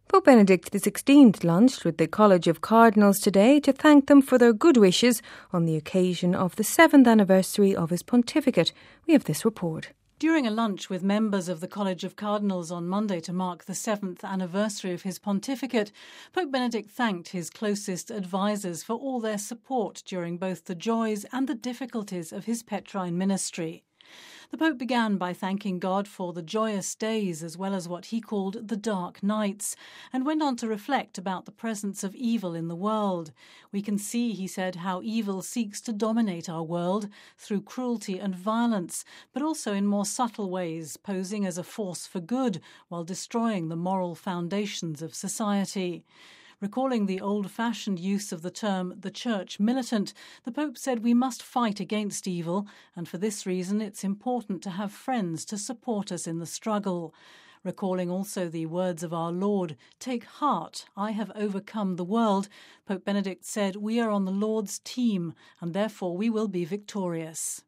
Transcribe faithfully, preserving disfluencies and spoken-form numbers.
Pope Benedict the sixteenth lunched with the College of Cardinals today to thank them for their good wishes on the occasion of the seventh anniversary of his pontificate. We have this report. During a lunch with members of the College of Cardinals on Monday to mark the seventh anniversary of his pontificate, Pope Benedict thanked his closest advisers for all their support during both the joys and the difficulties of his Petrine ministry. The Pope began by thanking God for the joyous days as well as what he called the dark nights, and went on to reflect about the presence of evil in the world. We can see, he said, how evil seeks to dominate our world through cruelty and violence, but also in more subtle ways, posing as a force for good while destroying the moral foundations of society. Recalling the old-fashioned use of the term the church militant, the Pope said we must fight against evil, and for this reason it's important to have friends to support us in the struggle. Recalling also the words of our Lord, "Take heart, I have overcome the world," Pope Benedict said we are on the Lord's team, and therefore we will be victorious.